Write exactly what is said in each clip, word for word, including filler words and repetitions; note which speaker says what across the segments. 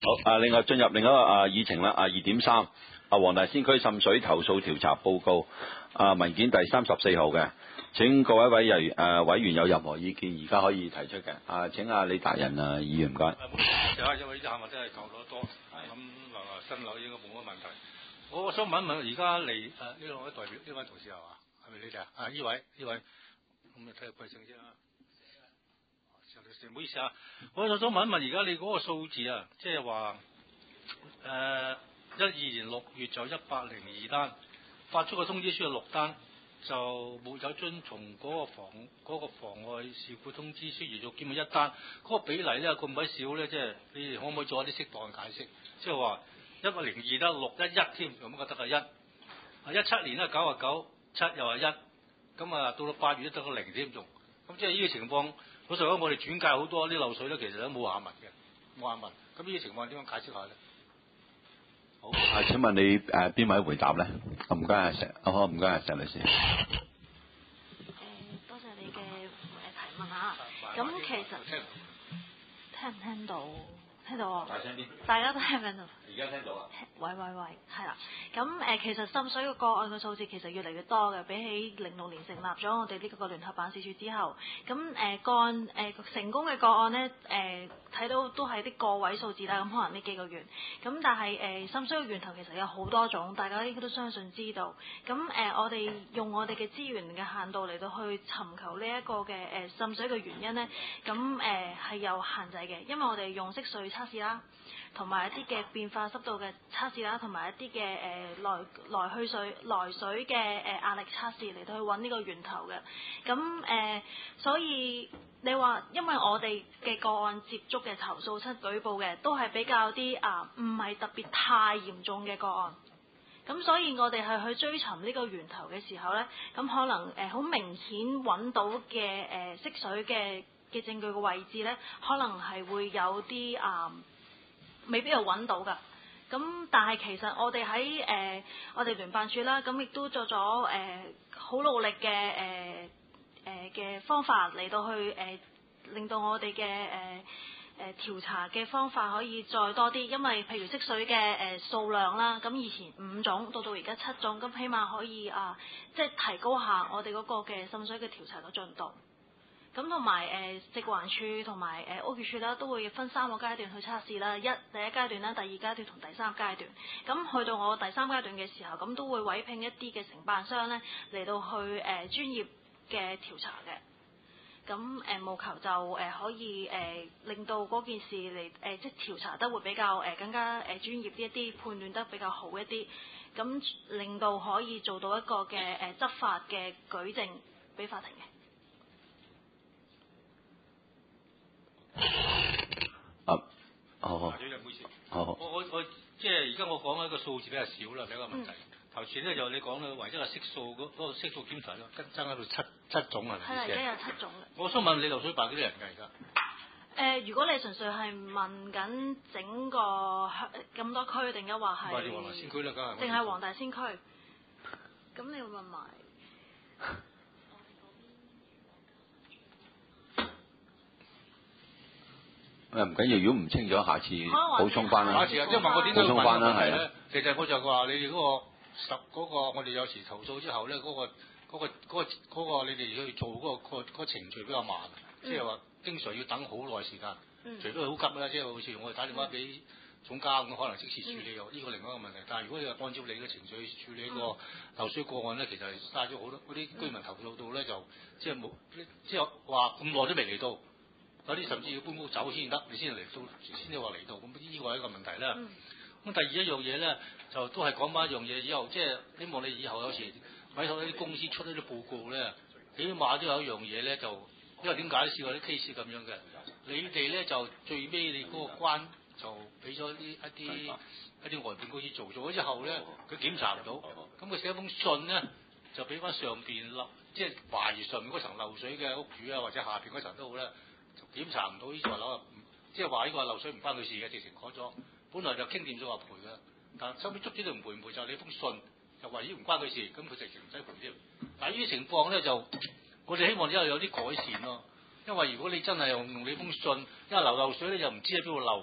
Speaker 1: 好，啊，另外進入另一個啊議程啦，啊二點三，啊黃大仙區滲水投訴調查報告，啊文件第三十四號嘅，請各位委員誒委員有任何意見，而家可以提出嘅。啊，請阿李達人啊議員唔該。
Speaker 2: 有啊，因為呢啲項目真係舊咗多，咁嗱嗱新樓應該冇乜問題。我想問一問，而家嚟誒呢兩位代表，呢位同事係嘛？係咪你哋啊？啊呢位呢位，咁你睇下貴姓先啦。唔好意思啊，我就想問一問，而家你嗰個數字啊，即係話誒一二年六月就一百零二單，發出個通知書有六單，就冇有遵從嗰個妨嗰、嗰個妨礙事故通知書而做兼咪一單，嗰、嗰個比例咧咁鬼少咧，即係你哋可唔可以做一啲適當嘅解釋？即係話一百零二得六一一添，有乜覺得係一？啊一七年咧九啊九七又係一，咁啊到到八月都得個零添仲，咁即係呢個情況。老實講，我哋轉介好多啲漏水咧，其實都冇下文嘅，冇下文。咁呢啲情況點樣解釋下咧？好，
Speaker 1: 啊，請問你誒邊、呃、位回答咧？唔該阿石，好唔該阿石律師。誒、
Speaker 3: 呃，多謝你嘅誒提問嚇。咁其實聽唔聽到？聽到啊！
Speaker 1: 大聲啲。
Speaker 3: 大家都聽唔聽到？
Speaker 1: 而家聽到啦。
Speaker 3: 喂喂喂，係啦。咁誒、呃，其實滲水嘅個案嘅數字其實越嚟越多嘅，比起零六年成立咗我哋呢個聯合辦事處之後，咁誒、呃、個案誒、呃、成功嘅個案咧，誒、呃、睇到都係啲個位數字啦。咁可能呢幾個月，咁但係誒滲水嘅源頭其實有好多種，大家應該都相信知道。咁誒、呃，我哋用我哋嘅資源嘅限度嚟到去尋求呢一個嘅誒滲水嘅原因咧，咁誒係有限制嘅，因為我哋用色水測試啦，同埋一啲嘅變化濕度嘅測試啦，同埋一啲嘅誒來來去水來水嘅誒壓力測試嚟到去揾呢個源頭嘅。咁誒、呃，所以你話，因為我哋嘅個案接觸嘅投訴出舉報嘅都係比較啲啊，唔係特別太嚴重嘅個案。咁所以我哋係去追尋呢個源頭嘅時候咧，咁可能誒好、呃、明顯揾到嘅誒色水嘅嘅證據嘅位置咧，可能係會有啲啊、呃，未必有揾到㗎。咁但係其實我哋喺誒我哋聯辦處啦，咁亦都做咗誒好努力嘅誒誒嘅方法嚟到去誒、呃、令到我哋嘅誒誒調查嘅方法可以再多啲，因為譬如色水嘅誒、呃、數量啦，咁以前五種到到而家七種，咁起碼可以啊、呃，即係提高下我哋嗰個嘅滲水嘅調查嘅進度。咁同埋誒食環署同埋誒屋宇署啦，都會分三個階段去測試啦。一第一階段啦，第二階段同第三階段。咁去到我第三階段嘅時候，咁都會委聘一啲嘅承辦商咧嚟到去誒、呃、專業嘅調查嘅。咁誒務求就誒、呃、可以誒、呃、令到嗰件事嚟誒、呃、即係調查得會比較誒、呃、更加誒專業啲一啲，判斷得比較好一啲。咁令到可以做到一個嘅誒、呃、執法嘅舉證俾法庭嘅。
Speaker 1: 啊，好好。
Speaker 2: 主任，唔好意思。
Speaker 1: 好。
Speaker 2: 我我我即係而家我講嘅個數字比較少啦，第一個問題。頭前咧就你講咧，唯一係色素嗰嗰個色素檢查咯，跟增加到七七種係咪先？係，而家有七種嘅。我想問你流水辦幾多人㗎而家？誒、
Speaker 3: 呃，如果你純粹係問緊整個咁多區，定係話係？唔係黃大仙區啦，梗係。淨係黃大仙區。咁你要問埋？
Speaker 1: 誒唔緊要，如果唔清楚，下次補充翻啦。
Speaker 2: 下次啊，即係問我點解要問
Speaker 1: 翻啦，
Speaker 2: 係啊。其實我就話你哋嗰個十嗰個，我哋有時投訴之後咧，嗰個嗰個嗰個嗰個你哋去做嗰個個嗰個程序比較慢，即係話經常要等好耐時間。嗯、除非好急啦，即係好似我哋打電話俾總監咁，可能即時處理又呢個另外一個問題。但係如果你話按照你嘅程序處理個漏水個案咧，其實係嘥咗好多嗰啲居民投訴到咧，就即係冇即係話咁耐都未嚟到。有啲甚至要搬屋走先得，你先嚟到，先至話嚟到，咁呢個係一個問題啦。咁、嗯、第二一樣嘢咧，就都係講翻一樣嘢，以後即係希望你以後有時委託啲公司出呢啲報告咧，起碼都有一樣嘢咧，就因為點解試過啲 case 咁樣嘅，你哋咧就最尾你嗰個關就俾咗啲一啲一啲外判公司做，做咗之後咧，佢檢查唔到，咁佢寫一封信咧，就俾翻上邊漏，即係懷疑上面嗰層漏水嘅屋主啊，或者下邊嗰層都好咧。檢查唔到呢座樓啊，即係話呢個漏水唔關佢事嘅，直情改咗。本來就傾掂咗話賠嘅，但收尾捉住都唔賠唔賠，就你封信就話呢唔關佢事，咁佢直情唔使賠添。但係呢啲情況咧就，我哋希望之後有啲改善咯。因為如果你真係用用你封信，因為流漏水咧又唔知喺邊度漏，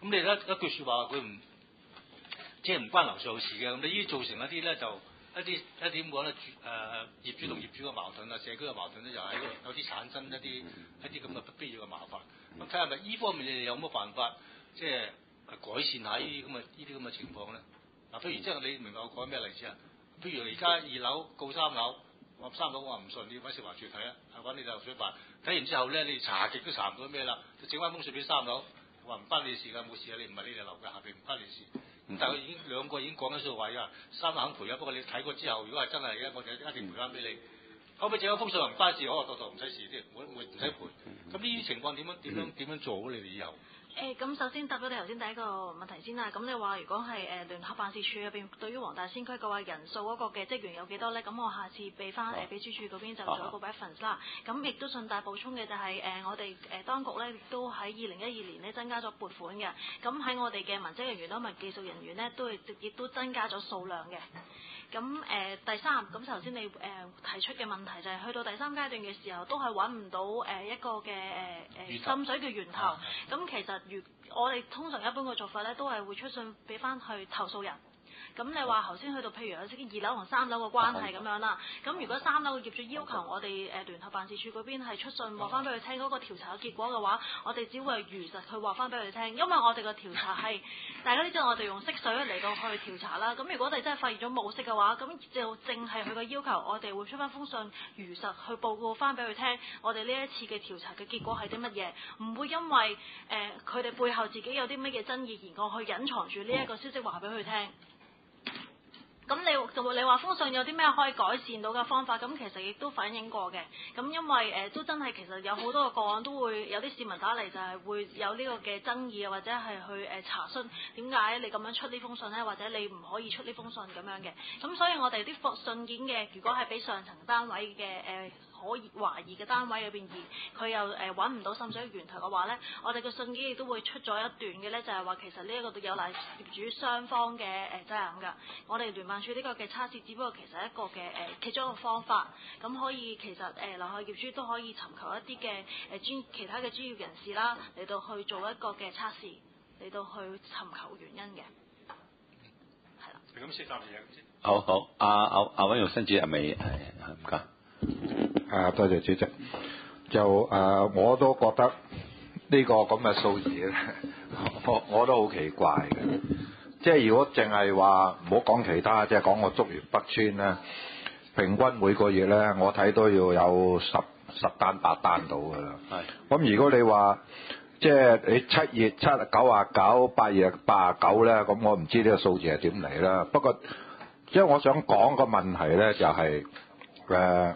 Speaker 2: 咁你咧一句説話佢唔即係唔關樓上事嘅，咁你呢啲造成一啲咧就一啲一啲點講咧？誒、呃、業主同業主嘅矛盾啊，社區嘅矛盾咧，就喺有啲產生一啲一啲咁嘅不必要嘅麻煩。咁睇下咪依方面你哋有冇辦法即係改善下呢啲咁嘅呢啲咁嘅情況咧？嗱、啊，譬如即係你明白我講咩例子啊？譬如而家二樓告三樓，話三樓我話唔信，你揾食環署睇啊，揾你就水辦。睇完之後咧，你查極都查唔到咩啦，就整翻封信俾三樓，話唔關你事㗎，冇事啊，你唔係你哋樓嘅下邊唔關你事。咁但係佢已經兩個已經講緊數話㗎，三樓肯賠啊，不過你睇過之後，如果係真係嘅，我就一定賠翻俾你。後尾整咗封信唔關事，我話到度唔使事添，我我唔使賠。咁呢啲情況點樣點樣點樣做好你哋以後？
Speaker 3: 誒咁、欸、首先答咗你頭先第一個問題先啦。咁你話如果係誒、呃、聯合辦事處入邊對於黃大仙區嘅話人數嗰個嘅職員有幾多咧？咁我下次俾翻誒秘書處嗰邊就做一個 reference 啦。咁亦都順帶補充嘅就係、是、誒、呃、我哋誒、呃、當局咧都喺二零一二年咧增加咗撥款嘅。咁喺我哋嘅文職人員同埋技術人員咧都係亦都增加咗數量嘅。咁誒、呃、第三，咁頭先你誒、呃、提出嘅問題就係、是、去到第三階段嘅時候，都係揾唔到誒、呃、一個嘅誒誒滲水嘅源頭。咁、啊、其實如我哋通常一般嘅做法咧，都係會出信俾翻去投訴人。咁你話頭先去到譬如有啲二樓同三樓嘅關係咁樣啦，咁如果三樓嘅業主要求我哋誒聯合辦事處嗰邊係出信話翻俾佢聽嗰個調查嘅結果嘅話，我哋只會係如實去話翻俾佢聽，因為我哋個調查係大家都知道我哋用色水嚟到去調查啦。咁如果我哋真係發現咗冇色嘅話，咁就淨係佢嘅要求，我哋會出翻封信如實去報告翻俾佢聽，我哋呢一次嘅調查嘅結果係啲乜嘢，唔會因為誒佢哋背後自己有啲乜嘢爭議而我去隱藏住呢一個消息話俾佢聽。咁你就你話封信有啲咩可以改善到嘅方法？咁其實亦都反映過嘅。咁因為誒、呃、都真係其實有好多個個案都會有啲市民打嚟就係會有呢個嘅爭議啊，或者係去誒、呃、查詢點解你咁樣出呢封信咧，或者你唔可以出呢封信咁樣嘅。咁所以我哋啲信件嘅，如果係俾上層單位嘅誒。呃可以懷疑嘅單位裏邊，而佢又誒揾唔到滲水源頭嘅話咧，我哋嘅信件亦都會出咗一段嘅咧，就係話其實呢一個有賴業主雙方嘅誒責任㗎。我哋聯辦處呢個嘅測試，只不過其實一個嘅誒、呃、其中一個方法，咁可以其實誒樓下業主都可以尋求一啲嘅誒專其他嘅專業人士啦，嚟到去做一個嘅測試，嚟到去尋求原因嘅。係啦。
Speaker 2: 咁先答嘢先。
Speaker 1: 好好，阿阿阿溫玉新主係咪係係唔該？
Speaker 4: 啊，多謝主席。就誒、呃，我都覺得呢個咁嘅數字咧，我我都好奇怪嘅。即係如果淨係話唔好講其他，即係講個竹園北村咧，平均每個月咧，我睇都要有十十單八單到㗎啦。係。咁如果你話即係你七月七九啊九，八月八啊九咧，咁我唔知呢個數字係點嚟啦。不過即係我想講個問題咧，就係、是、誒。呃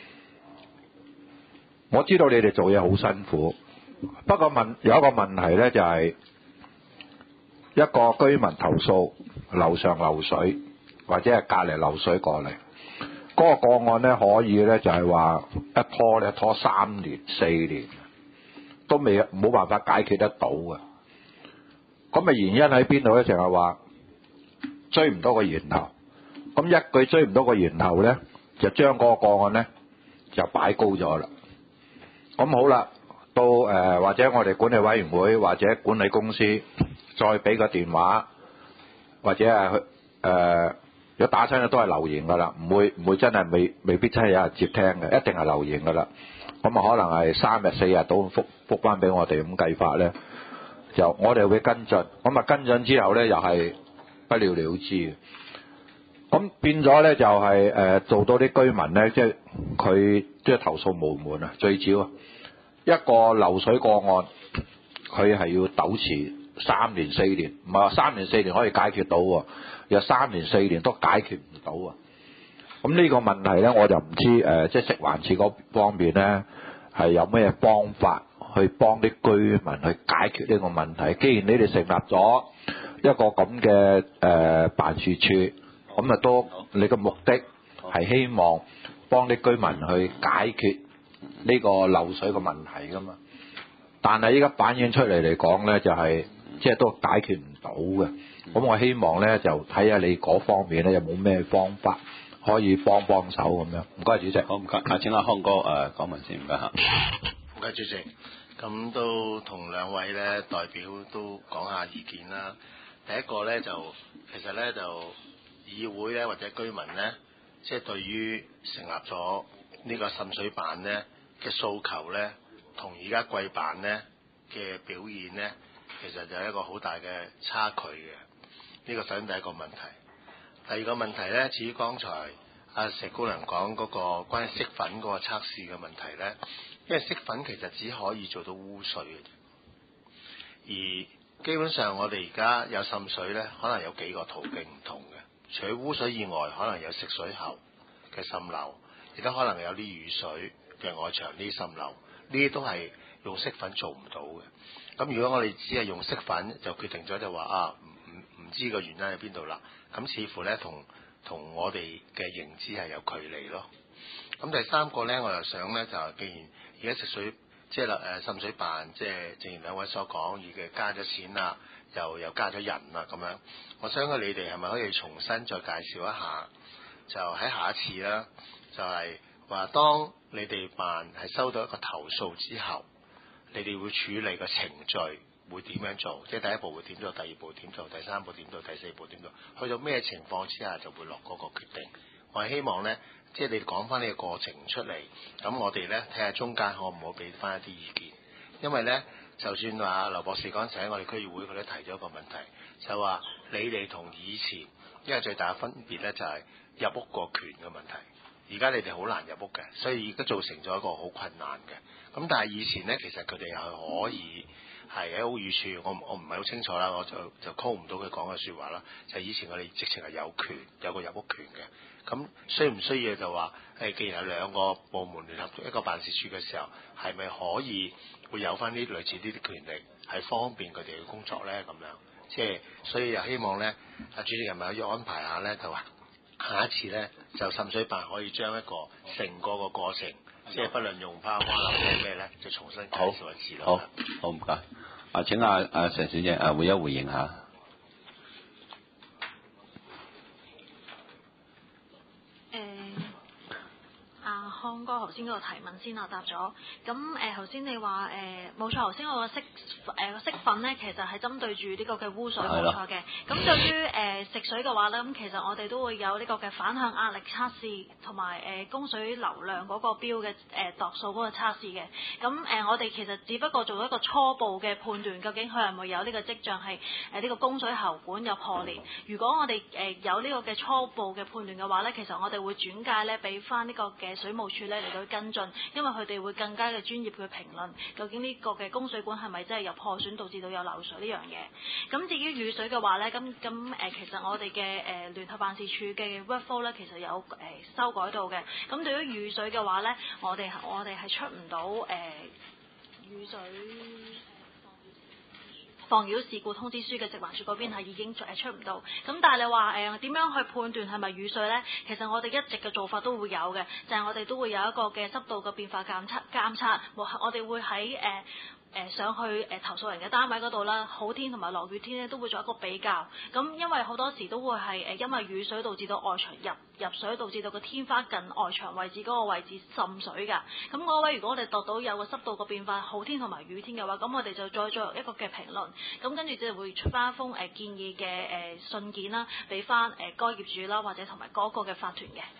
Speaker 4: 我知道你哋做嘢好辛苦，不過問有一個問題咧，就係、是、一個居民投訴樓上漏水，或者係隔離漏水過嚟，嗰、那個個案咧可以咧就係、是、話一拖咧拖三年四年，都未冇辦法解決得到嘅。咁啊原因喺邊度咧？就係話追唔到個源頭，咁一句追唔到個源頭咧，就將嗰個個案咧就擺高咗啦。咁好啦，到誒、呃、或者我哋管理委員會或者管理公司再俾個電話，或者係誒、呃，如果打親咧都係留言噶啦，唔會唔會真係未未必真係有人接聽嘅，一定係留言噶啦。咁啊可能係三日四日到覆覆翻俾我哋咁計法咧，就我哋會跟進。咁啊跟進之後咧又係不了了之嘅。咁變咗咧就係、是、誒、呃、做到啲居民咧，即係佢即係投訴無門啊！最少啊，一個漏水個案，佢係要糾纏三年四年，唔係話三年四年可以解決到喎，有三年四年都解決唔到啊！咁呢個問題咧，我就唔知誒、呃，即係食環署嗰方面咧係有咩方法去幫啲居民去解決呢個問題。既然你哋成立咗一個咁嘅誒辦事處。咁啊，都你嘅目的係希望幫啲居民去解決呢個漏水嘅問題噶嘛？但係依家反映出嚟嚟講咧，就係即係都解決唔到嘅。咁我希望咧就睇下你嗰方面咧有冇咩方法可以幫幫手咁樣。唔該，主席。
Speaker 1: 好唔該，啊請阿康哥誒講文先，唔該嚇。
Speaker 5: 唔該，主席。 咁都同兩位咧代表都講下意見啦。第一個咧就其實咧就議會咧或者居民咧，即係對於成立咗呢個滲水辦咧嘅訴求咧，同而家貴辦咧嘅表現咧，其實就係一個好大嘅差距嘅。呢個首先第一個問題。第二個問題咧，至於剛才阿石姑娘講嗰個關於色粉嗰個測試嘅問題咧，因為色粉其實只可以做到污水嘅，而基本上我哋而家有滲水咧，可能有幾個途徑唔同嘅。除咗污水以外，可能有食水喉嘅滲漏，亦都可能有啲雨水嘅外牆呢啲滲漏，呢啲都係用色粉做唔到嘅。咁如果我哋只係用色粉就決定咗就話啊，唔唔唔知個原因喺邊度啦，咁似乎咧同同我哋嘅認知係有距離咯。咁第三個咧，我又想咧就係，既然而家食水即係誒滲水辦，即係正如兩位所講，已經加咗錢啦，又又加咗人啦咁樣。我想你哋係咪可以重新再介紹一下？就喺下一次啦，就係話當你哋辦係收到一個投訴之後，你哋會處理個程序會點樣做？即係第一步會點做，第二步點做，第三步點做，第四步點做？去到咩情況之下就會落嗰個決定？我係希望咧，即係你講翻呢個過程出嚟，咁我哋咧睇下中間可唔可以俾翻一啲意見？因為咧，就算話劉博士嗰陣時喺我哋區議會佢都提咗一個問題，就話你哋同以前，因為最大嘅分別咧就係入屋個權嘅問題。而家你哋好難入屋嘅，所以而家造成咗一個好困難嘅。咁但係以前咧，其實佢哋係可以係喺屋宇署，我我唔係好清楚啦，我就就 call 唔到佢講嘅説話啦。就係以前我哋直情係有權，有個入屋權嘅。咁需唔需要就話誒？既然有兩個部門聯合一個辦事處嘅時候，係咪可以會有翻啲類似呢啲權力，係方便佢哋嘅工作咧？咁樣即係所以又希望咧，阿主席係咪可以安排下咧？就話下一次咧，就滲水辦可以將一個成個個過程，即係不論用泡花或者咩咧，就重新介紹一次咯。
Speaker 1: 好，好唔該。啊，請阿阿石小姐啊，回一回應下。
Speaker 3: 康哥頭先嗰個提問先我答咗，咁誒頭先你話誒冇錯，頭先我個色誒個色粉咧，其實係針對住呢個嘅污水冇錯嘅。咁對於誒、呃、食水嘅話咧，咁其實我哋都會有呢個嘅反向壓力測試，同埋誒供水流量嗰個標嘅誒度數嗰個測試嘅。咁誒、呃、我哋其實只不過做一個初步嘅判斷，究竟佢係咪有呢個跡象係誒呢個供水喉管有破裂。如果我哋誒、呃、有呢個嘅初步嘅判斷嘅話咧，其實我哋會轉介咧俾翻呢個嘅水務處咧嚟到跟進，因為佢哋會更加嘅專業去評論究竟呢個嘅供水管係咪真係有破損導致到有漏水呢樣嘢。咁至於雨水嘅話咧，咁咁誒其實我哋嘅誒聯合辦事處嘅 workflow 咧，其實有誒、呃、修改到嘅。咁對於雨水嘅話咧，我哋我哋係出唔到誒雨水防擾事故通知書嘅，食環署嗰邊係已經誒出唔到。咁但係你話誒點樣去判斷係咪雨水咧？其實我哋一直嘅做法都會有嘅，就係、是、我哋都會有一個嘅濕度嘅變化監測監測，我哋會喺誒。呃誒上去誒投訴人嘅單位嗰度啦，好天同埋落雨天咧都會做一個比較。咁因為好多時都會係誒因為雨水導致到外牆入入水，導致到個天花近外牆位置嗰個位置滲水㗎。咁嗰位如果我哋度到有個濕度個變化，好天同埋雨天嘅話，咁我哋就再做一個嘅評論。咁跟住就會出翻一封誒建議嘅誒信件啦，俾翻誒該業主啦，或者同埋嗰個嘅法團嘅。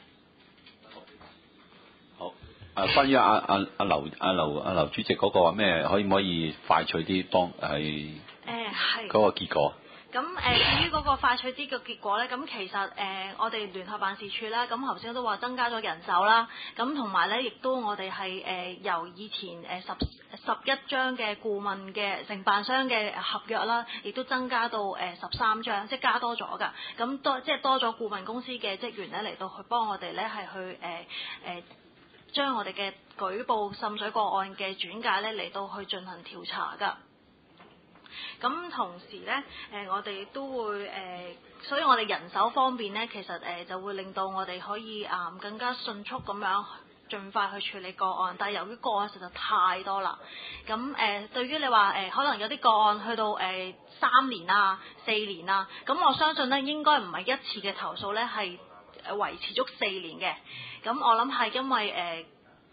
Speaker 1: 好。誒，關於阿阿阿劉阿劉阿劉主席嗰個咩，可以唔可以快脆啲幫係誒係嗰個結果？
Speaker 3: 咁誒、呃，至於嗰個快脆啲嘅結果咧，咁其實誒、呃，我哋聯合辦事處啦，咁頭先都話增加咗人手啦，咁同埋咧，亦都我哋係誒由以前誒、呃、十十一張嘅顧問嘅承辦商嘅合約啦，亦都增加到誒十三張，即係加多咗㗎。咁多即係多咗顧問公司嘅職員咧嚟到去幫我哋咧係去誒誒。呃呃將我哋嘅舉報滲水個案嘅轉介咧嚟到去進行調查㗎。咁同時咧，誒、呃、我哋都會誒、呃，所以我哋人手方面咧，其實誒、呃、就會令到我哋可以啊、呃、更加迅速咁樣盡快去處理個案。但係由於個案實在太多啦，咁誒、呃、對於你話誒、呃、可能有啲個案去到誒、呃、三年啊、四年啊，咁我相信咧應該唔係一次嘅投訴咧係誒維持足四年嘅。咁我諗係因為誒、呃、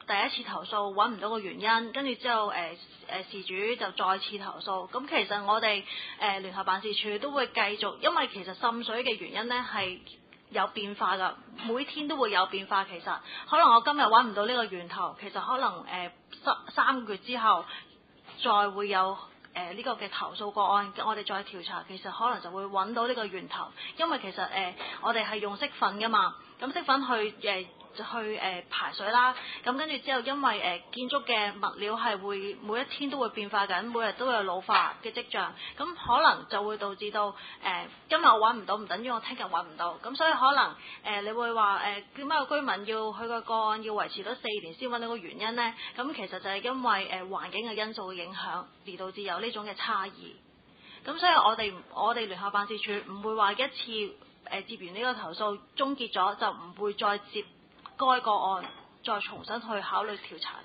Speaker 3: 第一次投訴揾唔到個原因，跟住之後誒誒、呃、事主就再次投訴。咁其實我哋誒、呃、聯合辦事處都會繼續，因為其實滲水嘅原因咧係有變化㗎，每天都會有變化。其實可能我今日揾唔到呢個源頭，其實可能誒三三個月之後再會有。誒呢、呃這個嘅投訴個案，我哋再調查，其實可能就會揾到呢個源頭，因為其實誒、呃、我哋係用色粉㗎嘛，咁色粉去誒、呃、去誒、呃、排水啦，咁跟住之後因為誒、呃、建築嘅物料係會每一天都會變化緊，每日都有老化嘅跡象，咁可能就會導致到誒、呃、今日我揾唔到，唔等於我聽日揾唔到，咁所以可能誒、呃、你會話誒點解個居民要佢個個案要維持到四年先揾到個原因呢？咁其實就係因為誒、呃、環境嘅因素嘅影響而導致有呢種嘅差異，咁所以我哋我哋聯合辦事處唔會話一次誒、呃、接完呢個投訴終結咗就唔會再接該個案，再重新去考慮調查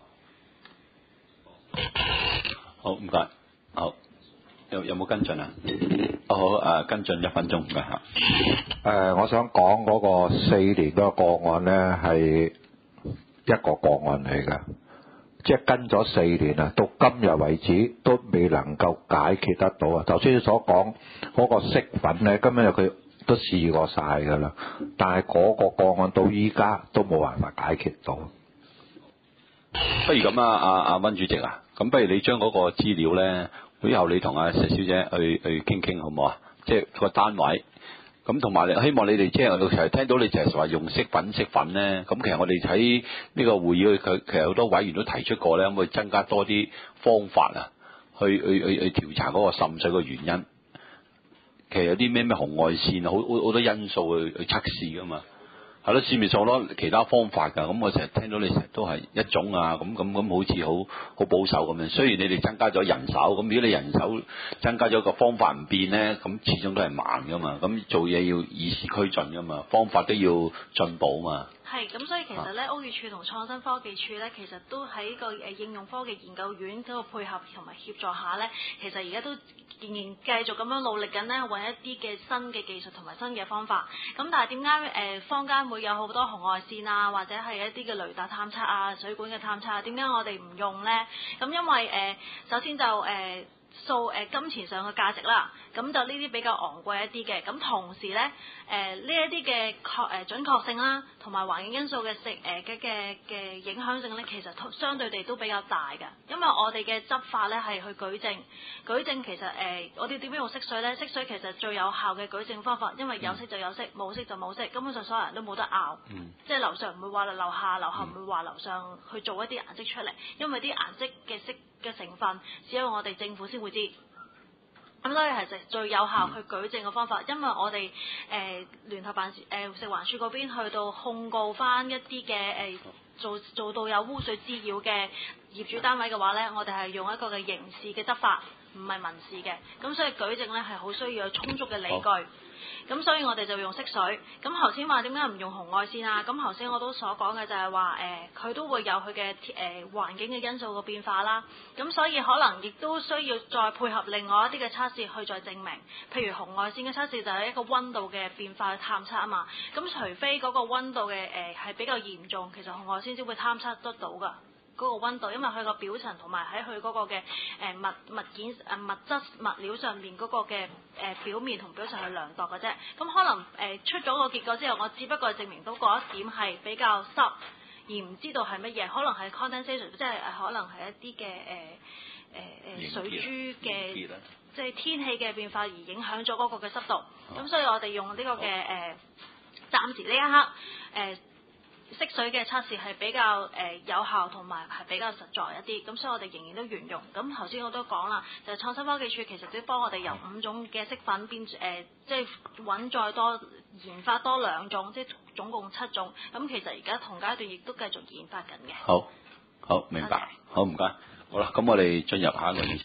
Speaker 3: 嘅。
Speaker 1: 好，唔該。好，有有冇跟進啊？哦、好，誒、呃、跟進一分鐘，唔該嚇。
Speaker 4: 誒、呃，我想講嗰個四年嗰個個案咧，係一個個案嚟㗎，即係跟咗四年啊，到今日為止都未能夠解決得到啊！頭先所講嗰個色粉咧，今日佢都試過晒㗎啦，但係嗰個個案到依家都冇辦法解決到。
Speaker 1: 不如咁啊，阿阿溫主席啊，咁不如你將嗰個資料咧，會後你同阿石小姐去去傾傾好唔好啊？即係個單位。咁同埋希望你哋即係我成日聽到你成日話用色粉色粉咧，咁其實我哋喺呢個會議佢其實好多委員都提出過咧，可唔可以增加多啲方法啊，去去去去調查嗰個滲水嘅原因？其實有啲咩咩紅外線啊，好好好多因素去去測試噶嘛。係咯，市面上好多其他方法㗎，咁我成日聽到你成日都係一種啊，咁咁咁好似好好保守咁樣。雖然你哋增加咗人手，咁如果你人手增加咗個方法唔變咧，咁始終都係慢㗎嘛。咁做嘢要與時俱進㗎嘛，方法都要進步嘛。
Speaker 3: 係，咁所以其實咧，屋宇署同創新科技署咧，其實都喺個誒應用科技研究院嗰個配合同埋協助下咧，其實而家都仍然繼續咁樣努力緊咧，揾一啲嘅新嘅技術同埋新嘅方法。咁但係點解誒坊間會有好多紅外線啊，或者係一啲嘅雷達探測啊、水管嘅探測啊？點解我哋唔用咧？咁因為誒、呃，首先就誒。呃數誒、呃、金錢上嘅價值啦，咁就呢啲比較昂貴一啲嘅，咁同時咧誒呢一啲嘅確誒準確性啦，同埋環境因素嘅性誒嘅嘅嘅影響性咧，其實相對地都比較大嘅，因為我哋嘅執法咧係去舉證，舉證其實誒、呃、我哋點樣用色水咧？色水其實最有效嘅舉證方法，因為有色就有色，冇色就冇色，根本上所有人都冇得拗，嗯、即係樓上唔會話樓下，樓下唔會話樓上去做一啲顏色出嚟，因為啲顏色嘅色嘅成分只有我哋政府先會知，咁所以係最最有效去舉證嘅方法。因為我哋誒、呃、聯合辦事誒、呃、食環署嗰邊去到控告翻一啲嘅誒做做到有污水滋擾嘅業主單位嘅話咧，我哋係用一個嘅刑事嘅執法，唔係民事嘅。咁所以舉證咧係好需要有充足嘅理據。咁所以我哋就用色水。咁頭先話點解唔用紅外線啊？咁頭先我都所講嘅就係話誒，佢、呃、都會有佢嘅誒環境嘅因素嘅變化啦。咁所以可能亦都需要再配合另外一啲嘅測試去再證明。譬如紅外線嘅測試就係一個溫度嘅變化嘅探測啊嘛。咁除非嗰個溫度嘅誒係比較嚴重，其實紅外線先會探測得到㗎。嗰個溫度，因為佢個表層同埋喺佢嗰個嘅誒物物件誒物質物料上面嗰個嘅誒表面同表層去量度嘅啫。咁可能誒、呃、出咗個結果之後，我只不過係證明到嗰一點係比較濕，而唔知道係乜嘢。可能係 condensation，即係可能係一啲嘅誒誒誒水珠嘅，即係天氣嘅變化而影響咗嗰個嘅濕度。咁、哦、所以我哋用呢個嘅誒、呃，暫時呢一刻誒。呃色水嘅測試係比較誒、呃、有效同埋係比較實在一啲，咁所以我哋仍然都沿用。咁頭先我都講啦，就係、創新科技署其實都幫我哋由五種嘅色粉變誒、呃，即係揾再多研發多兩種，即係總共七種。咁其實而家同階段亦都繼續研發緊嘅。
Speaker 1: 好，好明白，謝謝好唔該，好啦，咁我哋進入下一個議題。